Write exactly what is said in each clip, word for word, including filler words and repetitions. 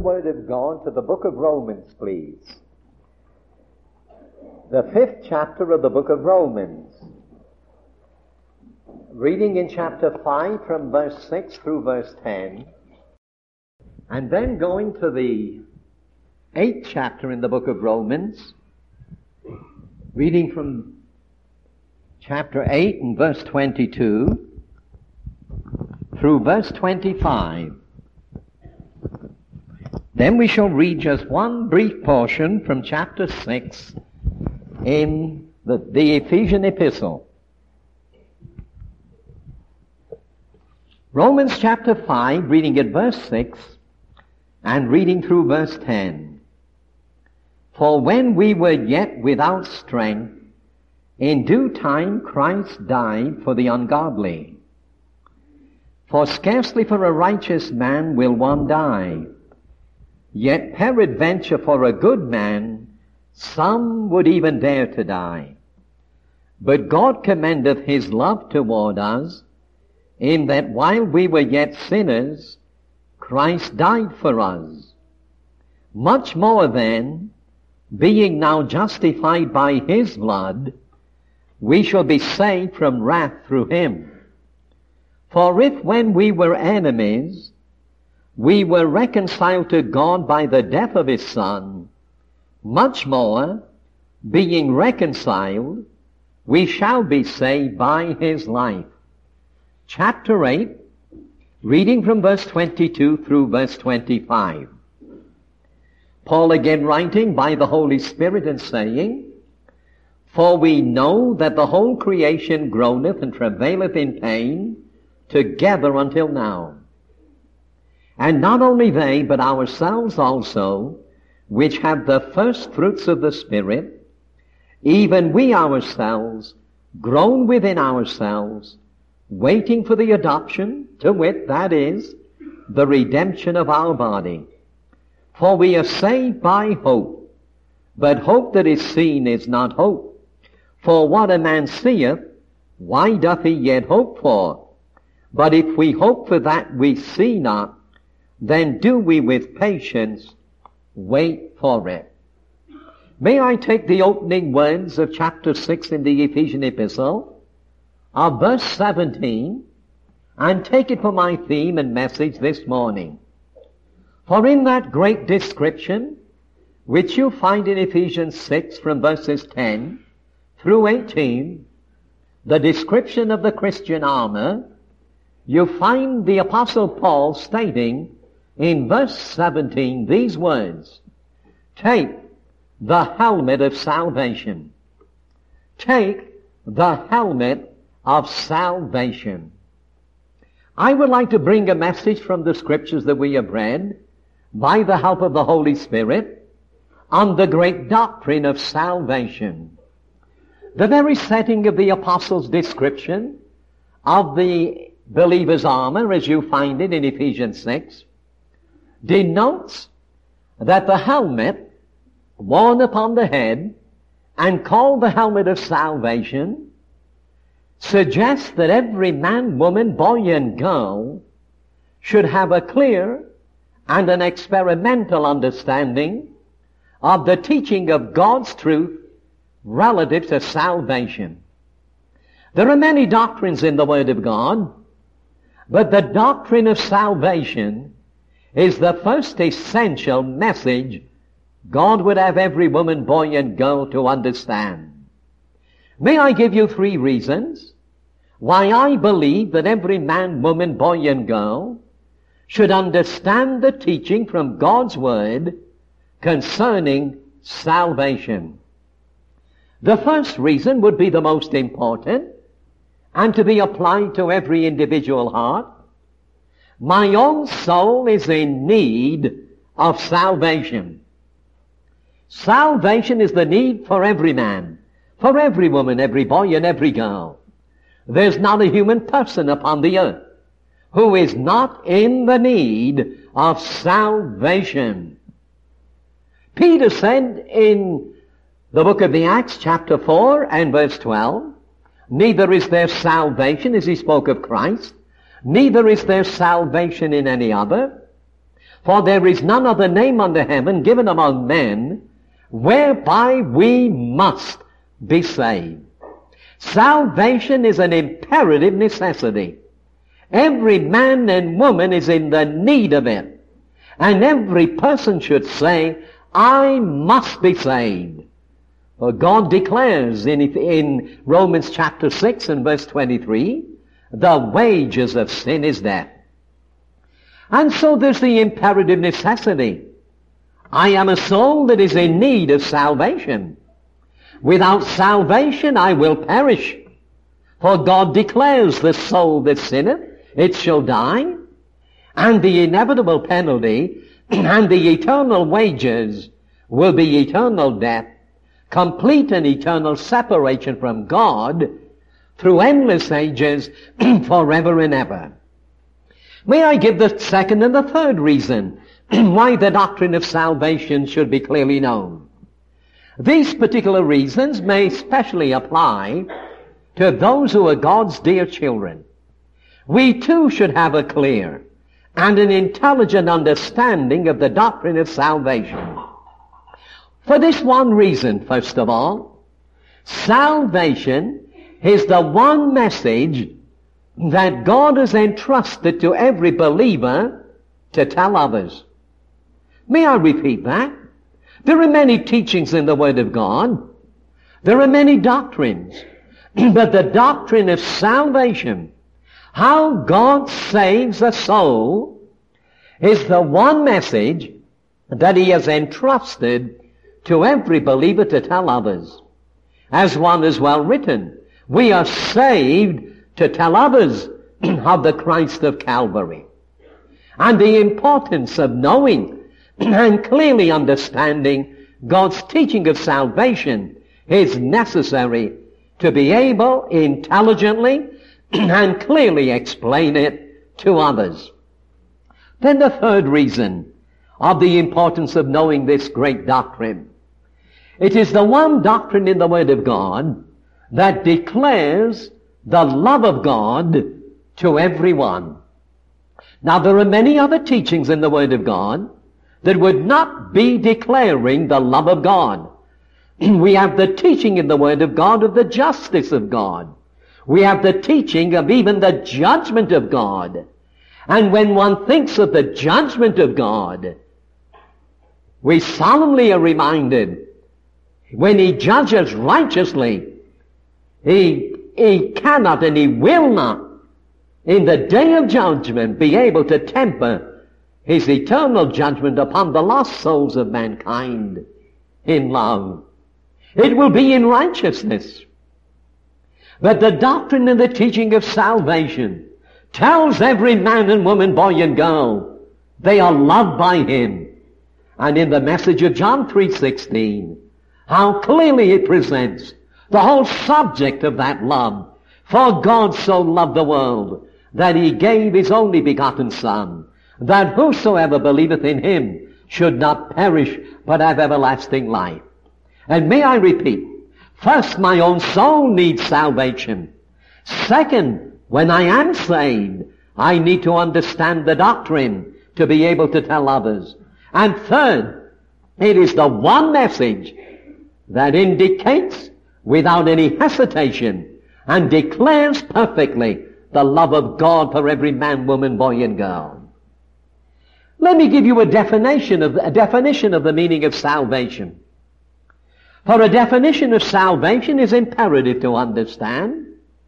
Word of God to the book of Romans, please. The fifth chapter of the book of Romans. Reading in chapter five from verse six through verse ten. And then going to the eighth chapter in the book of Romans. Reading from chapter eight and verse twenty-two through verse twenty-five. Then we shall read just one brief portion from chapter six in the, the Ephesian epistle. Romans chapter five, reading at verse six and reading through verse ten. For when we were yet without strength, in due time Christ died for the ungodly. For scarcely for a righteous man will one die, yet peradventure for a good man some would even dare to die. But God commendeth his love toward us, in that while we were yet sinners, Christ died for us. Much more then, being now justified by his blood, we shall be saved from wrath through him. For if when we were enemies, we were reconciled to God by the death of his Son, much more, being reconciled, we shall be saved by his life. Chapter eight, reading from verse twenty-two through verse twenty-five. Paul again writing by the Holy Spirit and saying, For we know that the whole creation groaneth and travaileth in pain together until now. And not only they, but ourselves also, which have the first fruits of the Spirit, even we ourselves groan within ourselves, waiting for the adoption, to wit, that is, the redemption of our body. For we are saved by hope, but hope that is seen is not hope. For what a man seeth, why doth he yet hope for? But if we hope for that we see not, then do we with patience wait for it. May I take the opening words of chapter six in the Ephesian epistle, of verse seventeen, and take it for my theme and message this morning. For in that great description, which you find in Ephesians six from verses ten through eighteen, the description of the Christian armor, you find the Apostle Paul stating in verse seventeen these words, Take the helmet of salvation. Take the helmet of salvation. I would like to bring a message from the scriptures that we have read by the help of the Holy Spirit on the great doctrine of salvation. The very setting of the Apostle's description of the believer's armor, as you find it in Ephesians six, denotes that the helmet worn upon the head and called the helmet of salvation suggests that every man, woman, boy, and girl should have a clear and an experimental understanding of the teaching of God's truth relative to salvation. There are many doctrines in the Word of God, but the doctrine of salvation is the first essential message God would have every woman, boy, and girl to understand. May I give you three reasons why I believe that every man, woman, boy, and girl should understand the teaching from God's Word concerning salvation. The first reason would be the most important and to be applied to every individual heart. My own soul is in need of salvation. Salvation is the need for every man, for every woman, every boy, and every girl. There's not a human person upon the earth who is not in the need of salvation. Peter said in the book of the Acts, chapter four and verse twelve, Neither is there salvation, as he spoke of Christ, neither is there salvation in any other, For there is none other name under heaven given among men whereby we must be saved. Salvation is an imperative necessity. Every man and woman is in the need of it. And every person should say, I must be saved. For God declares in, in Romans chapter six and verse twenty-three, the wages of sin is death. And so there's the imperative necessity. I am a soul that is in need of salvation. Without salvation I will perish. For God declares the soul that sinneth, it shall die. And the inevitable penalty and the eternal wages will be eternal death, complete and eternal separation from God through endless ages, forever and ever. May I give the second and the third reason why the doctrine of salvation should be clearly known. These particular reasons may especially apply to those who are God's dear children. We too should have a clear and an intelligent understanding of the doctrine of salvation. For this one reason, first of all, salvation is the one message that God has entrusted to every believer to tell others. May I repeat that? There are many teachings in the Word of God. There are many doctrines. But the doctrine of salvation, how God saves a soul, is the one message that He has entrusted to every believer to tell others. As one is well written, we are saved to tell others of the Christ of Calvary. And the importance of knowing and clearly understanding God's teaching of salvation is necessary to be able intelligently and clearly explain it to others. Then the third reason of the importance of knowing this great doctrine. It is the one doctrine in the Word of God that declares the love of God to everyone. Now there are many other teachings in the Word of God that would not be declaring the love of God. We have the teaching in the Word of God of the justice of God. We have the teaching of even the judgment of God. And when one thinks of the judgment of God, we solemnly are reminded, when He judges righteously, He, he cannot and He will not, in the day of judgment, be able to temper His eternal judgment upon the lost souls of mankind in love. It will be in righteousness. But the doctrine and the teaching of salvation tells every man and woman, boy and girl, they are loved by Him. And in the message of John three sixteen, how clearly it presents the whole subject of that love. For God so loved the world that He gave His only begotten Son, that whosoever believeth in Him should not perish, but have everlasting life. And may I repeat, first, my own soul needs salvation. Second, when I am saved, I need to understand the doctrine to be able to tell others. And third, it is the one message that indicates without any hesitation and declares perfectly the love of God for every man, woman, boy, and girl. Let me give you a definition of a definition of the meaning of salvation. For a definition of salvation is imperative to understand.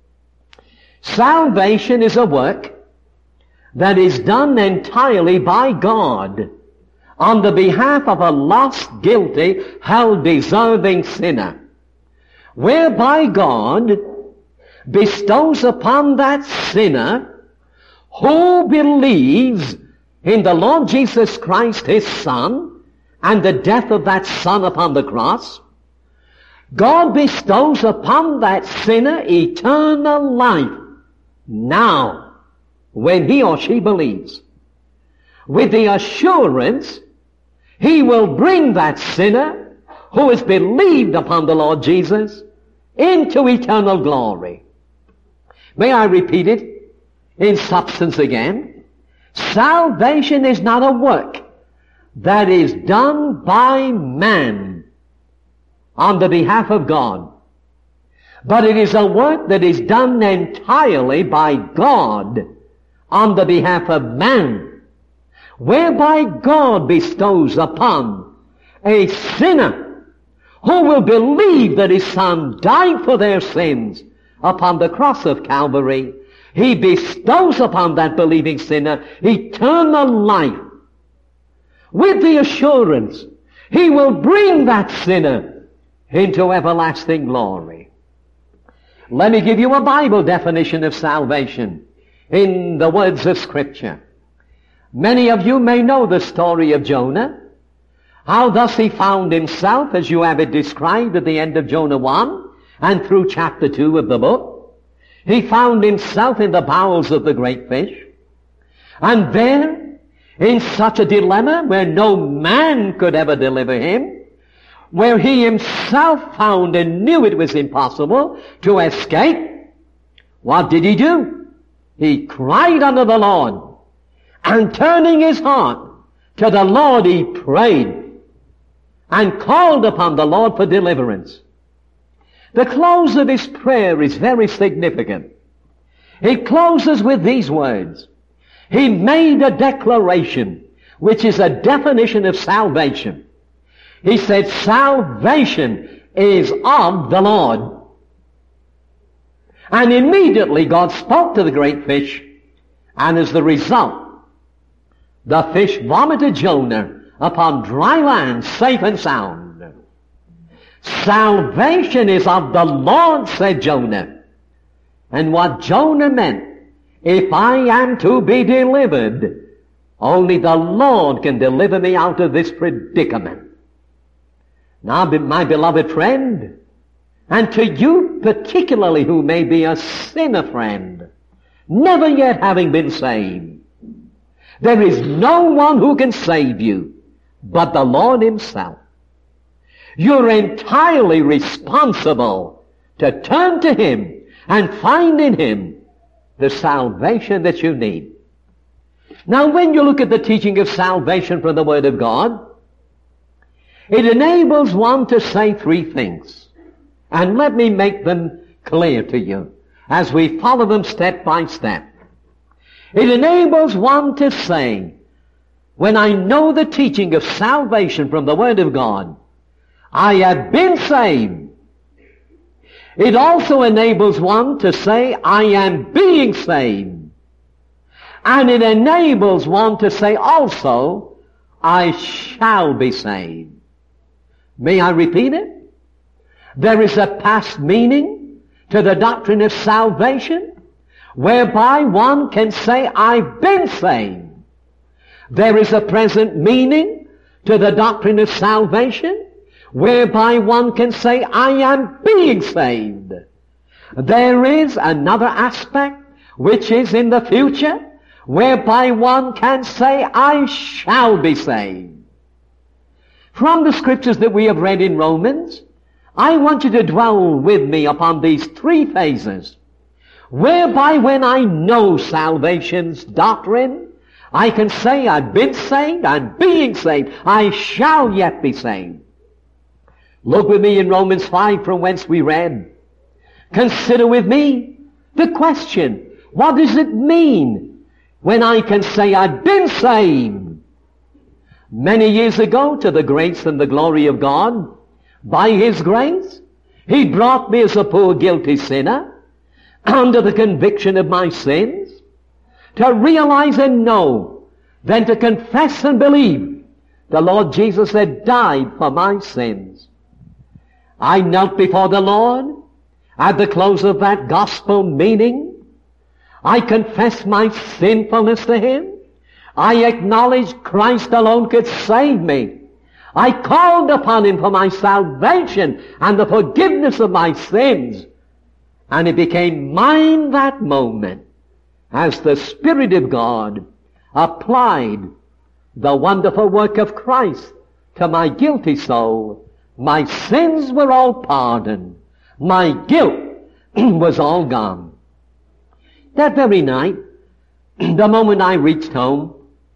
Salvation is a work that is done entirely by God on the behalf of a lost, guilty, hell-deserving sinner, whereby God bestows upon that sinner who believes in the Lord Jesus Christ, His Son, and the death of that Son upon the cross. God bestows upon that sinner eternal life now, when he or she believes, with the assurance He will bring that sinner who has believed upon the Lord Jesus into eternal glory. May I repeat it in substance again? Salvation is not a work that is done by man on the behalf of God. But it is a work that is done entirely by God on the behalf of man, whereby God bestows upon a sinner who will believe that his Son died for their sins upon the cross of Calvary. He bestows upon that believing sinner eternal life with the assurance he will bring that sinner into everlasting glory. Let me give you a Bible definition of salvation in the words of Scripture. Many of you may know the story of Jonah, how thus he found himself, as you have it described at the end of Jonah one and through chapter two of the book. He found himself in the bowels of the great fish, and there, in such a dilemma where no man could ever deliver him, where he himself found and knew it was impossible to escape, what did he do? He cried unto the Lord, and turning his heart to the Lord, he prayed and called upon the Lord for deliverance. The close of his prayer is very significant. He closes with these words. He made a declaration, which is a definition of salvation. He said, salvation is of the Lord. And immediately God spoke to the great fish, and as the result, the fish vomited Jonah upon dry land, safe and sound. Salvation is of the Lord, said Jonah. And what Jonah meant, if I am to be delivered, only the Lord can deliver me out of this predicament. Now, my beloved friend, and to you particularly who may be a sinner friend, never yet having been saved, there is no one who can save you but the Lord himself. You're entirely responsible to turn to him and find in him the salvation that you need. Now, when you look at the teaching of salvation from the Word of God, it enables one to say three things. And let me make them clear to you as we follow them step by step. It enables one to say, when I know the teaching of salvation from the Word of God, I have been saved. It also enables one to say, I am being saved. And it enables one to say also, I shall be saved. May I repeat it? There is a past meaning to the doctrine of salvation, whereby one can say, I've been saved. There is a present meaning to the doctrine of salvation, whereby one can say, I am being saved. There is another aspect, which is in the future, whereby one can say, I shall be saved. From the scriptures that we have read in Romans, I want you to dwell with me upon these three phases, whereby when I know salvation's doctrine, I can say, I've been saved, I'm being saved, I shall yet be saved. Look with me in Romans five, from whence we read. Consider with me the question, what does it mean when I can say I've been saved? Many years ago, to the grace and the glory of God, by His grace, He brought me as a poor guilty sinner under the conviction of my sins, to realize and know, then to confess and believe the Lord Jesus had died for my sins. I knelt before the Lord at the close of that gospel meaning. I confessed my sinfulness to Him. I acknowledged Christ alone could save me. I called upon Him for my salvation and the forgiveness of my sins. And it became mine that moment as the Spirit of God applied the wonderful work of Christ to my guilty soul. My sins were all pardoned. My guilt was all gone. That very night, the moment I reached home,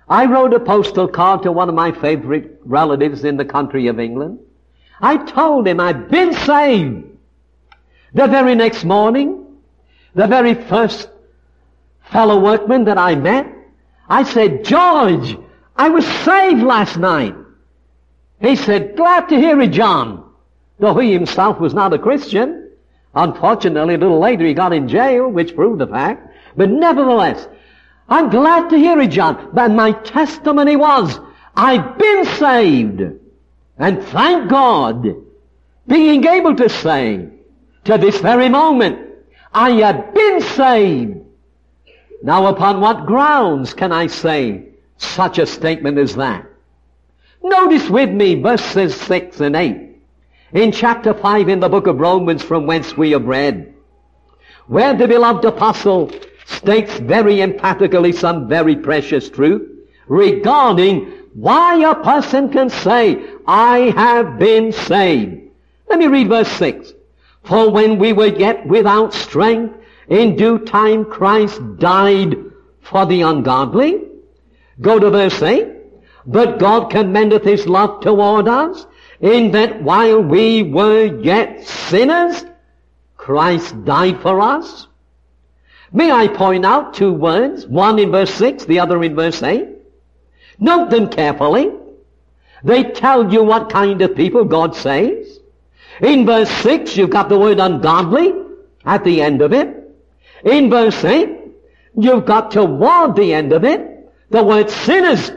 I wrote a postal card to one of my favorite relatives in the country of England. I told him I'd been saved. The very next morning, the very first fellow workman that I met, I said, George, I was saved last night. He said, glad to hear it, John. Though he himself was not a Christian. Unfortunately, a little later he got in jail, which proved the fact. But nevertheless, I'm glad to hear it, John. But my testimony was, I've been saved. And thank God, being able to say, to this very moment, I have been saved. Now upon what grounds can I say such a statement as that? Notice with me verses six and eight in chapter five in the book of Romans, from whence we have read, where the beloved apostle states very emphatically some very precious truth regarding why a person can say, I have been saved. Let me read verse six. For when we were yet without strength, in due time Christ died for the ungodly. Go to verse eight. But God commendeth his love toward us, in that while we were yet sinners, Christ died for us. May I point out two words, one in verse six, the other in verse eight? Note them carefully. They tell you what kind of people God saves. In verse six, you've got the word ungodly at the end of it. In verse eight, you've got toward the end of it the word sinners.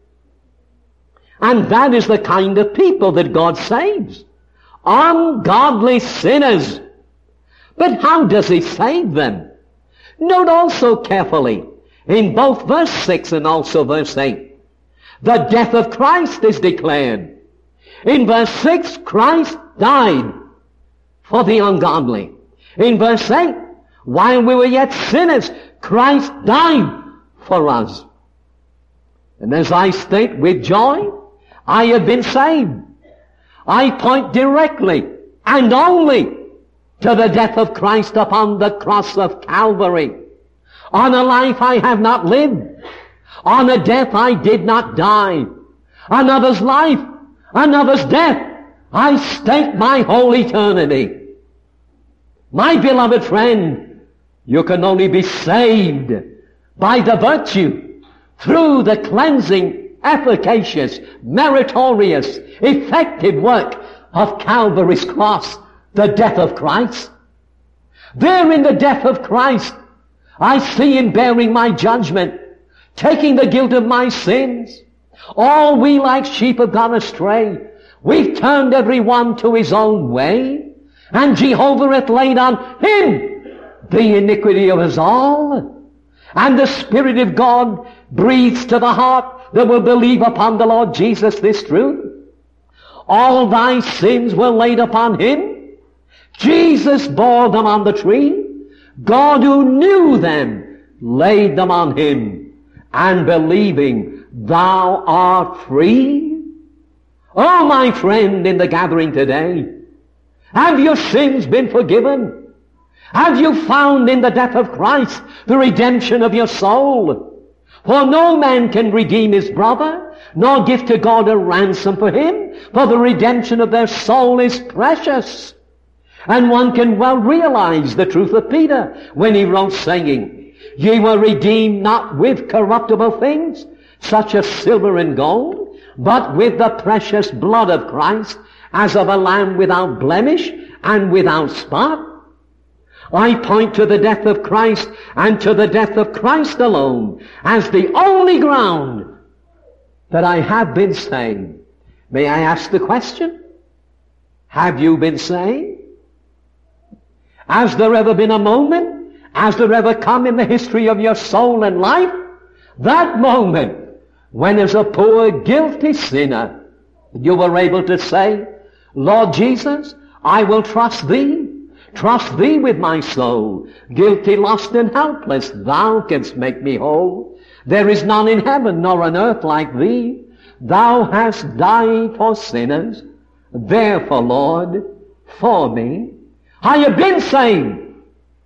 And that is the kind of people that God saves. Ungodly sinners. But how does he save them? Note also carefully, in both verse six and also verse eight, the death of Christ is declared. In verse six, Christ died for the ungodly. In verse eight, while we were yet sinners, Christ died for us. And as I state with joy, I have been saved. I point directly and only to the death of Christ upon the cross of Calvary. On a life I have not lived. On a death I did not die. Another's life, another's death, I stake my whole eternity. My beloved friend, you can only be saved by the virtue, through the cleansing, efficacious, meritorious, effective work of Calvary's cross, the death of Christ. There in the death of Christ, I see him bearing my judgment, taking the guilt of my sins. All we like sheep have gone astray. We've turned every one to his own way, and Jehovah hath laid on him the iniquity of us all. And the Spirit of God breathes to the heart that will believe upon the Lord Jesus this truth. All thy sins were laid upon him. Jesus bore them on the tree. God, who knew them, laid them on him. And believing, thou art free. Oh, my friend in the gathering today, have your sins been forgiven? Have you found in the death of Christ the redemption of your soul? For no man can redeem his brother, nor give to God a ransom for him, for the redemption of their soul is precious. And one can well realize the truth of Peter when he wrote saying, Ye were redeemed not with corruptible things, such as silver and gold, but with the precious blood of Christ, as of a lamb without blemish and without spot. I point to the death of Christ and to the death of Christ alone as the only ground that I have been saved. May I ask the question? Have you been saved? Has there ever been a moment? Has there ever come in the history of your soul and life that moment when as a poor guilty sinner you were able to say, Lord Jesus, I will trust thee. Trust thee with my soul. Guilty, lost, and helpless, thou canst make me whole. There is none in heaven nor on earth like thee. Thou hast died for sinners. Therefore, Lord, for me, I have been saved.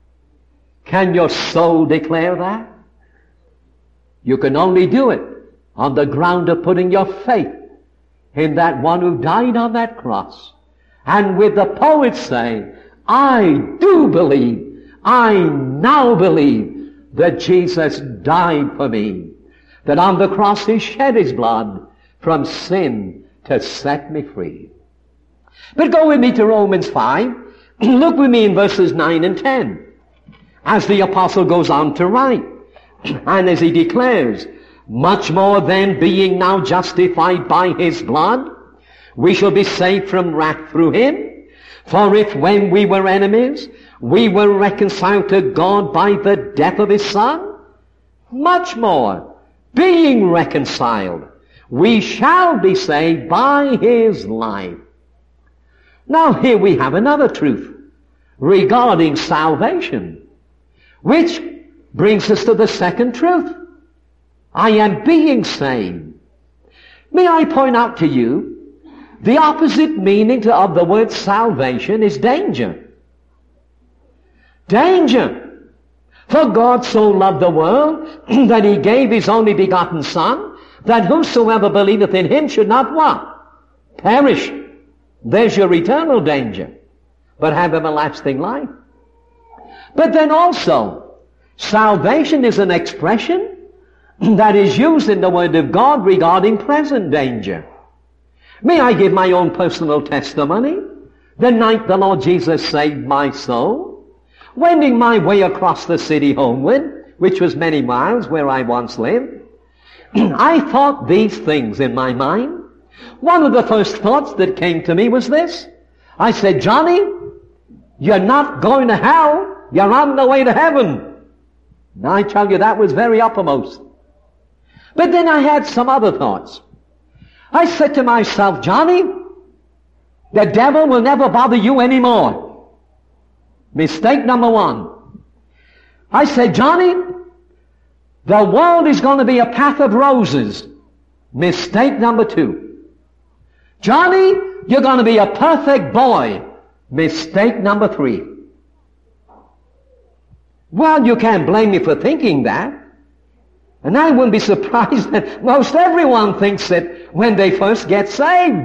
Can your soul declare that? You can only do it on the ground of putting your faith in that one who died on that cross. And with the poets say, I do believe, I now believe that Jesus died for me, that on the cross he shed his blood from sin to set me free. But go with me to Romans five. Look with me in verses nine and ten. As the apostle goes on to write, and as he declares, much more then, being now justified by his blood, we shall be saved from wrath through him. For if when we were enemies, we were reconciled to God by the death of his Son, much more, being reconciled, we shall be saved by his life. Now here we have another truth regarding salvation, which brings us to the second truth. I am being saved. May I point out to you, the opposite meaning to, of the word salvation is danger. Danger. For God so loved the world that he gave his only begotten Son, that whosoever believeth in him should not what? Perish. There's your eternal danger, but have everlasting life. But then also, salvation is an expression that is used in the Word of God regarding present danger. May I give my own personal testimony? The night the Lord Jesus saved my soul, wending my way across the city homeward, which was many miles where I once lived, I thought these things in my mind. One of the first thoughts that came to me was this. I said, Johnny, you're not going to hell. You're on the way to heaven. Now I tell you, that was very uppermost. But then I had some other thoughts. I said to myself, Johnny, the devil will never bother you anymore. Mistake number one. I said, Johnny, the world is going to be a path of roses. Mistake number two. Johnny, you're going to be a perfect boy. Mistake number three. Well, you can't blame me for thinking that. And I wouldn't be surprised that most everyone thinks it when they first get saved.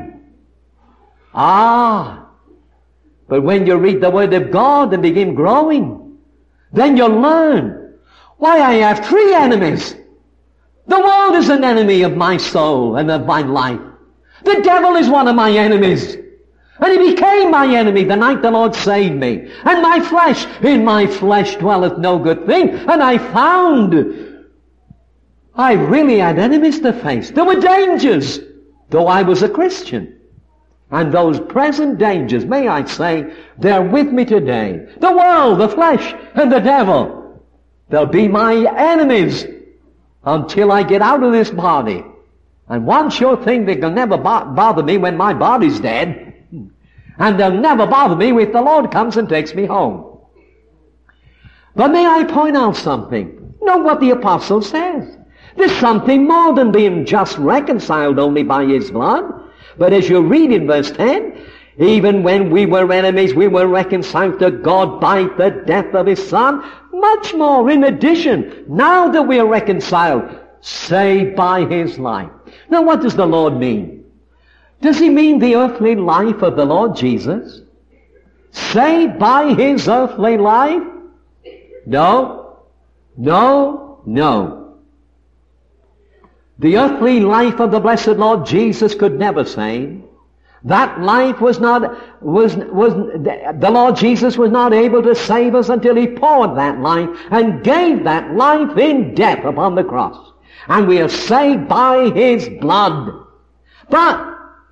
Ah, but when you read the Word of God and begin growing, then you'll learn why I have three enemies. The world is an enemy of my soul and of my life. The devil is one of my enemies. And he became my enemy the night the Lord saved me. And my flesh, in my flesh dwelleth no good thing. And I found I really had enemies to face. There were dangers, though I was a Christian. And those present dangers, may I say, they're with me today. The world, the flesh, and the devil. They'll be my enemies until I get out of this body. And one sure thing, they can never bo- bother me when my body's dead. And they'll never bother me if the Lord comes and takes me home. But may I point out something? Note what the apostle says. There's something more than being just reconciled only by his blood. But as you read in verse ten, even when we were enemies, we were reconciled to God by the death of his Son. Much more in addition, now that we are reconciled, saved by his life. Now what does the Lord mean? Does he mean the earthly life of the Lord Jesus? Saved by his earthly life? No, no, no. The earthly life of the blessed Lord Jesus could never save. That life was not, was, was, the Lord Jesus was not able to save us until he poured that life and gave that life in death upon the cross. And we are saved by his blood. But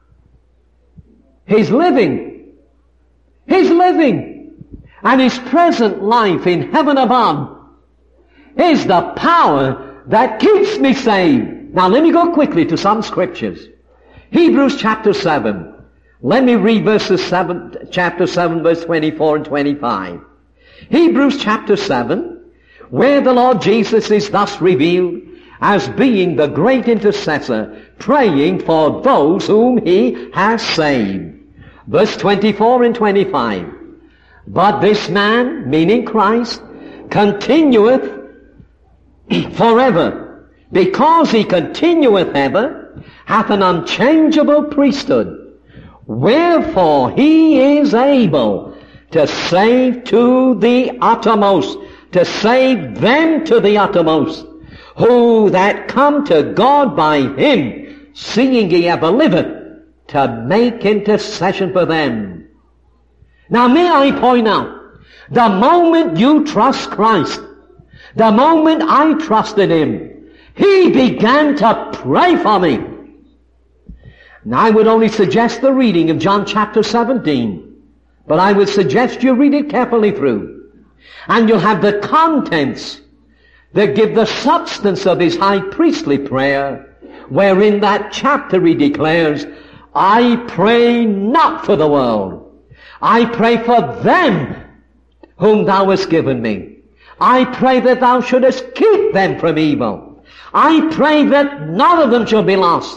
his living, his living, and his present life in heaven above is the power that keeps me saved. Now let me go quickly to some scriptures. Hebrews chapter seven. Let me read verses seven, chapter seven, verse twenty-four and twenty-five. Hebrews chapter seven, where the Lord Jesus is thus revealed as being the great intercessor, praying for those whom he has saved. Verse twenty-four and twenty-five. But this man, meaning Christ, continueth forever, because he continueth ever, hath an unchangeable priesthood. Wherefore he is able to save to the uttermost, to save them to the uttermost, who that come to God by him, seeing he ever liveth, to make intercession for them. Now may I point out, the moment you trust Christ, the moment I trusted him, he began to pray for me. Now I would only suggest the reading of John chapter seventeen, but I would suggest you read it carefully through, and you'll have the contents that give the substance of his high priestly prayer, where in that chapter he declares, I pray not for the world. I pray for them whom thou hast given me. I pray that thou shouldest keep them from evil. I pray that none of them shall be lost.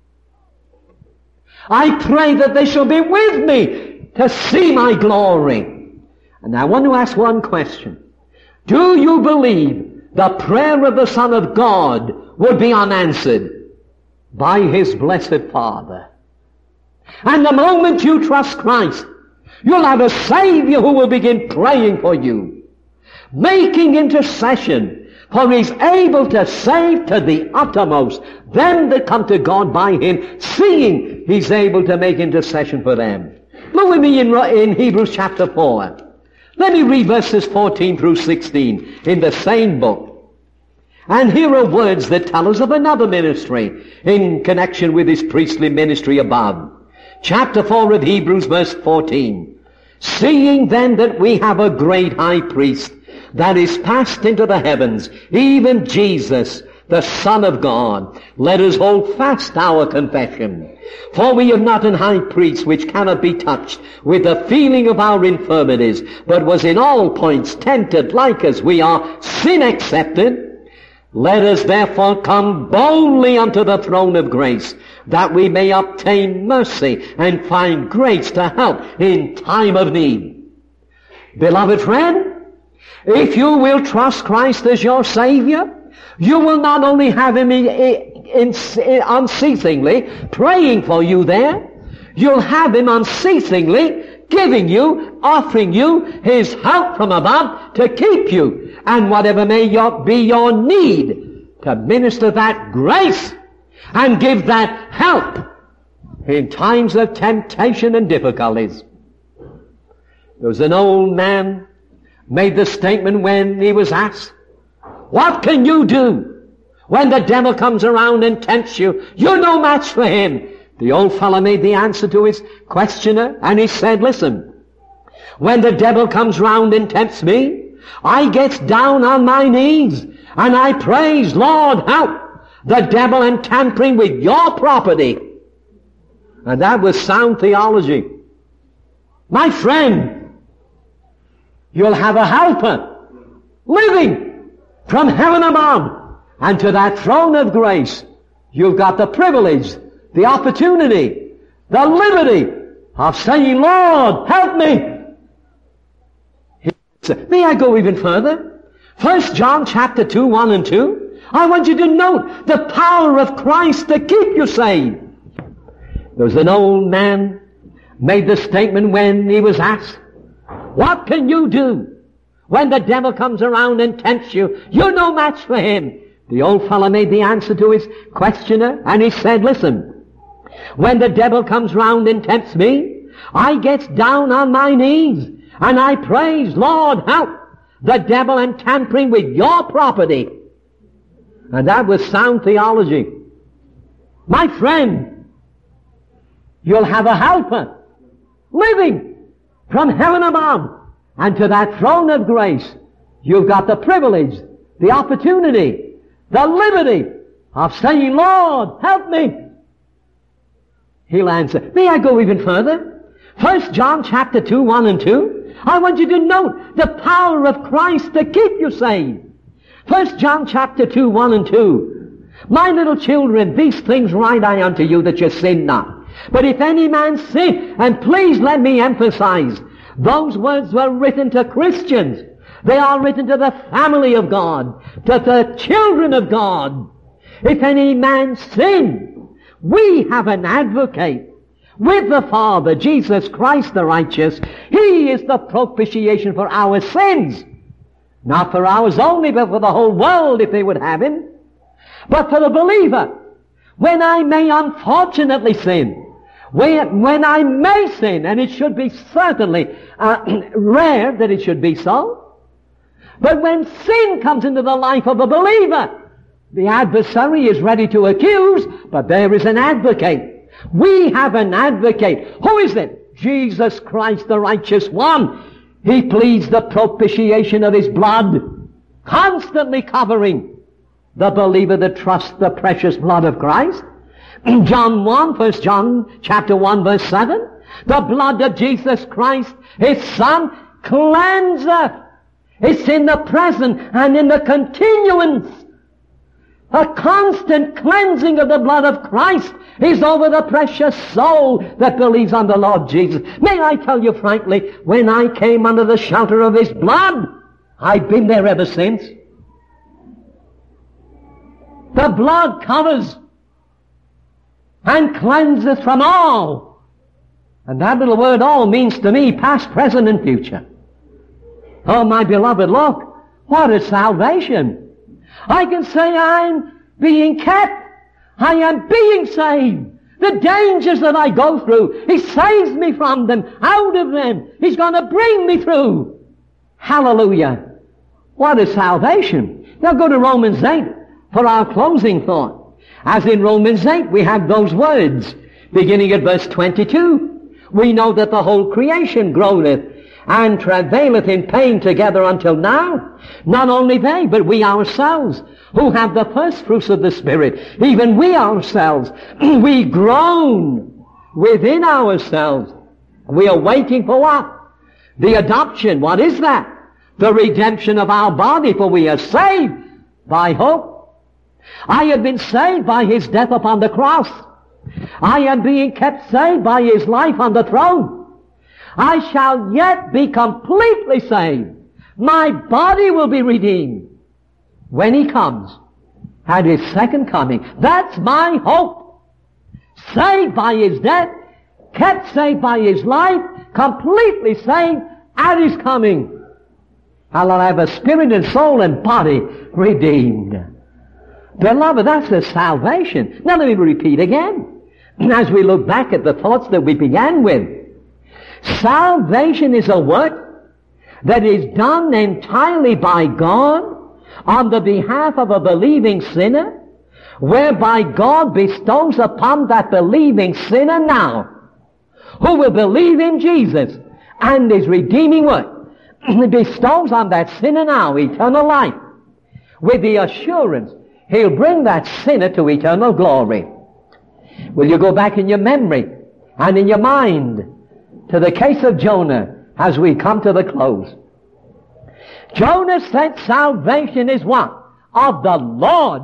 I pray that they shall be with me to see my glory. And I want to ask one question. Do you believe the prayer of the Son of God would be unanswered by his blessed Father? And the moment you trust Christ, you'll have a Savior who will begin praying for you, making intercession, for he's able to save to the uttermost them that come to God by him, seeing he's able to make intercession for them. Look with me in, in Hebrews chapter four. Let me read verses fourteen through sixteen in the same book. And here are words that tell us of another ministry in connection with his priestly ministry above. Chapter four of Hebrews, verse fourteen. Seeing then that we have a great high priest that is passed into the heavens, even Jesus, the Son of God, let us hold fast our confession. For we have not an high priest which cannot be touched with the feeling of our infirmities, but was in all points tempted like as we are, sin accepted. Let us therefore come boldly unto the throne of grace, that we may obtain mercy and find grace to help in time of need. Beloved friend, if you will trust Christ as your Savior, you will not only have him in, in, in, unceasingly praying for you there, you'll have him unceasingly giving you, offering you his help from above to keep you, and whatever may your, be your need, to minister that grace and give that help in times of temptation and difficulties. There was an old man made the statement when he was asked, what can you do when the devil comes around and tempts you? You're no match for him. The old fellow made the answer to his questioner, and he said, listen, when the devil comes round and tempts me, I gets down on my knees and I praise, Lord, help the devil and tampering with your property. And that was sound theology. My friend, you'll have a helper living from heaven above, and to that throne of grace you've got the privilege, the opportunity, the liberty of saying, Lord, help me. May I go even further? First John chapter two, one and two. I want you to note the power of Christ to keep you saved. There was an old man made the statement when he was asked, what can you do when the devil comes around and tempts you? You're no match for him. The old fellow made the answer to his questioner, and he said, listen, when the devil comes round and tempts me, I gets down on my knees and I praise, Lord, help the devil and tampering with your property. And that was sound theology. My friend, you'll have a helper living from heaven above, and to that throne of grace you've got the privilege, the opportunity, the liberty of saying, Lord, help me. He'll answer. May I go even further? First John chapter two, one and two. I want you to note the power of Christ to keep you saved. First John chapter two, one and two. My little children, these things write I unto you, that you sin not. But if any man sin, and please let me emphasize, those words were written to Christians. They are written to the family of God, to the children of God. If any man sin, we have an advocate with the Father, Jesus Christ the righteous. He is the propitiation for our sins. Not for ours only, but for the whole world if they would have him. But for the believer, when I may unfortunately sin, when, when I may sin, and it should be certainly uh, rare that it should be so, but when sin comes into the life of a believer, the adversary is ready to accuse, but there is an advocate. We have an advocate. Who is it? Jesus Christ, the righteous one. He pleads the propitiation of his blood, constantly covering the believer that trusts the precious blood of Christ. John one, First John chapter one, verse seven. The blood of Jesus Christ, his Son, cleanseth. It's in the present and in the continuance. A constant cleansing of the blood of Christ is over the precious soul that believes on the Lord Jesus. May I tell you frankly, when I came under the shelter of his blood, I've been there ever since. The blood covers and cleanses from all. And that little word all means to me past, present, and future. Oh, my beloved, look, what is salvation? I can say I'm being kept. I am being saved. The dangers that I go through, he saves me from them, out of them. He's going to bring me through. Hallelujah. What is salvation? Now go to Romans eight for our closing thought. As in Romans eight, we have those words, beginning at verse twenty-two. We know that the whole creation groaneth and travaileth in pain together until now. Not only they, but we ourselves, who have the first fruits of the Spirit, even we ourselves, we groan within ourselves. We are waiting for what? The adoption. What is that? The redemption of our body, for we are saved by hope. I have been saved by his death upon the cross. I am being kept saved by his life on the throne. I shall yet be completely saved. My body will be redeemed when he comes at his second coming. That's my hope. Saved by his death, kept saved by his life, completely saved at his coming. I'll have a spirit and soul and body redeemed. Beloved, that's the salvation. Now let me repeat again. As we look back at the thoughts that we began with, salvation is a work that is done entirely by God on the behalf of a believing sinner, whereby God bestows upon that believing sinner now, who will believe in Jesus and his redeeming work, he bestows on that sinner now eternal life, with the assurance he'll bring that sinner to eternal glory. Will you go back in your memory and in your mind to the case of Jonah as we come to the close? Jonah said salvation is what? Of the Lord.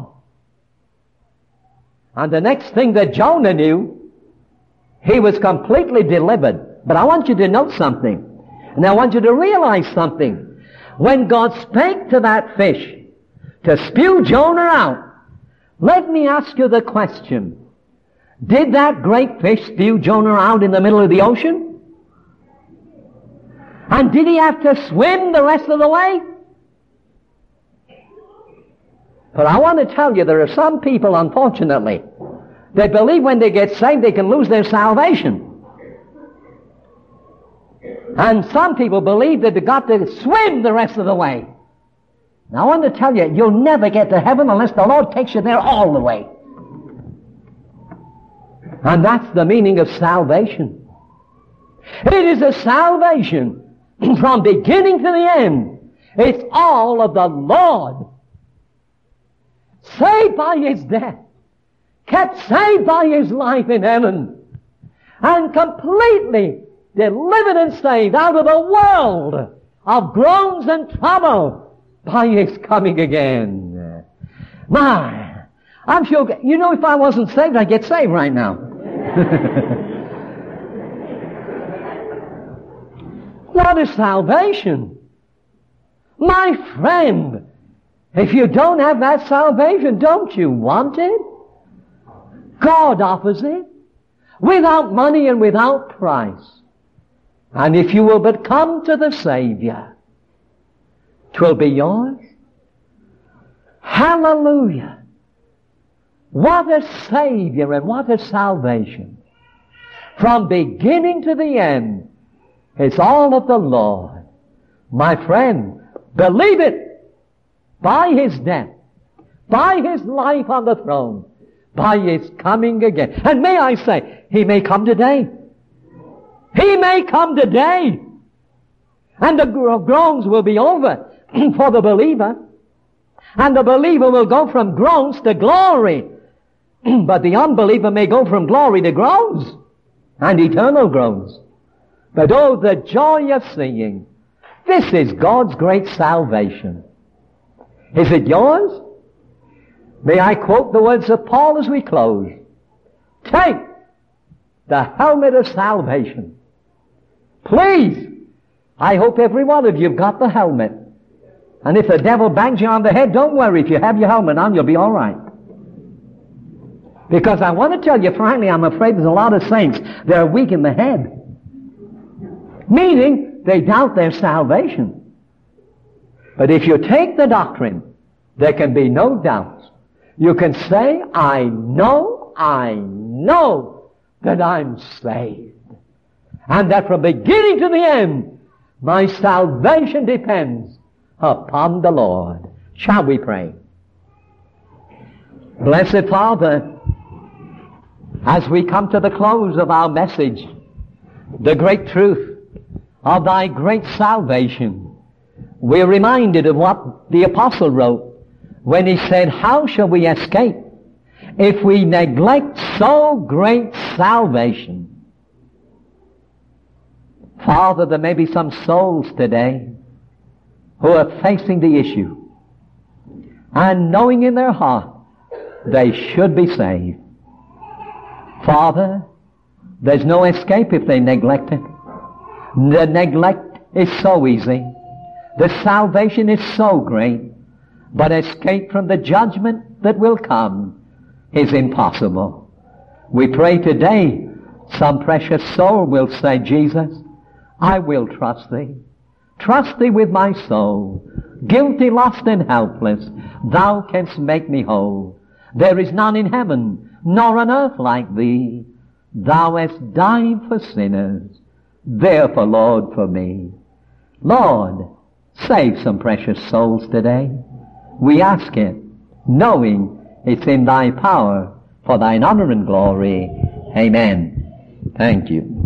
And the next thing that Jonah knew, he was completely delivered. But I want you to note something. And I want you to realize something. When God spake to that fish to spew Jonah out, let me ask you the question. Did that great fish spew Jonah out in the middle of the ocean? And did he have to swim the rest of the way? But I want to tell you, there are some people, unfortunately, that believe when they get saved they can lose their salvation. And some people believe that they've got to swim the rest of the way. Now I want to tell you, you'll never get to heaven unless the Lord takes you there all the way. And that's the meaning of salvation. It is a salvation from beginning to the end. It's all of the Lord. Saved by his death, kept saved by his life in heaven, and completely delivered and saved out of the world of groans and trouble by his coming again. My, I'm sure, you know, if I wasn't saved, I'd get saved right now. What is salvation? My friend, If you don't have that salvation, don't you want it? God offers it without money and without price. And if you will but come to the Savior, 'twill be yours. Hallelujah! What a Savior and what a salvation. From beginning to the end, it's all of the Lord. My friend, believe it. By His death, by His life on the throne, by His coming again. And may I say, He may come today. He may come today. And the groans will be over for the believer. And the believer will go from groans to glory. But the unbeliever may go from glory to groans. And eternal groans. But oh, the joy of seeing. This is God's great salvation. Is it yours? May I quote the words of Paul as we close. Take the helmet of salvation. Please, I hope every one of you have got the helmet. And if the devil bangs you on the head, don't worry. If you have your helmet on, you'll be all right. Because I want to tell you, frankly, I'm afraid there's a lot of saints that are weak in the head. Meaning, they doubt their salvation. But if you take the doctrine, there can be no doubts. You can say, I know, I know that I'm saved. And that from beginning to the end, my salvation depends upon the Lord. Shall we pray? Blessed Father, as we come to the close of our message, the great truth of Thy great salvation, we're reminded of what the apostle wrote when he said, how shall we escape if we neglect so great salvation? Father, there may be some souls today who are facing the issue and knowing in their heart they should be saved. Father, there's no escape if they neglect it. The neglect is so easy. The salvation is so great, but escape from the judgment that will come is impossible. We pray today some precious soul will say, Jesus, I will trust Thee. Trust Thee with my soul. Guilty, lost, and helpless, Thou canst make me whole. There is none in heaven, nor on earth like Thee. Thou hast died for sinners, therefore, Lord, for me. Lord, save some precious souls today. We ask it, knowing it's in Thy power, for Thine honor and glory. Amen. Thank you.